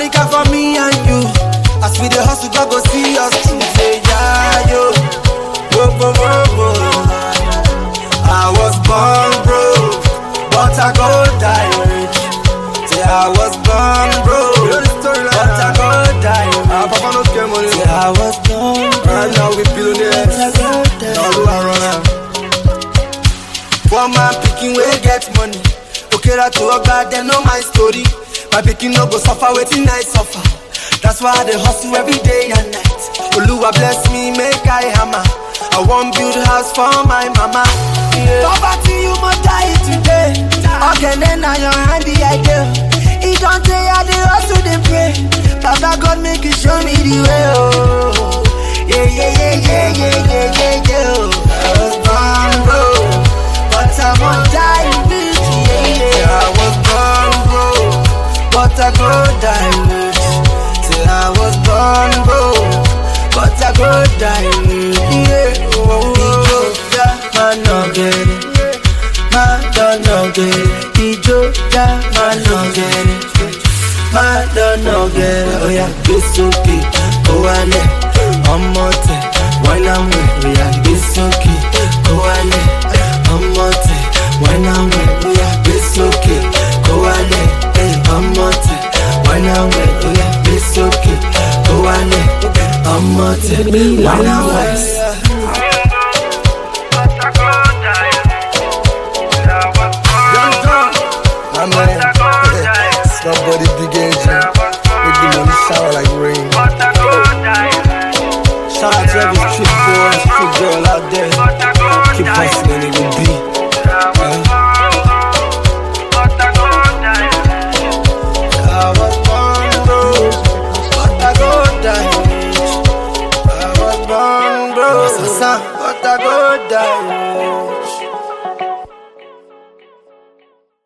Africa for me and you. As we the hustle, God go see us through. Say yeah, yo. Whoa, whoa, whoa, whoa. I was born broke, but I go die rich. Say I was born broke, but I go die rich. Papa no get money. Say I was born broke. Right now we billionaires. All who are running. One man picking we get money. Okay, that to a God, they know my story. My picking no go suffer, waiting I suffer. That's why I hustle every day and night. Oluwa bless me, make I hammer. I want build house for my mama. Yeah. Poverty, you must die today. Okay, then now your handy idea. It don't say I dey hustle, they pray. Baba God make you show me the way. Oh, yeah, yeah, yeah, yeah, yeah, yeah, yeah, yeah. I was born broke, but I won't die rich. Yeah, yeah. I was born broke, but I go die rich. Say I was born broke, but I go die rich. Yeah. Man no get it, man don't get it. Ijo ja man no get it, man don't get it. Oh yeah, it's okay, go on it, omote. When I'm with, oh yeah, it's okay, go on it, omote. When I'm with, oh yeah, it's okay, go on it, omote. When I'm with, oh yeah, it's okay, go on it, omote. When I'm with.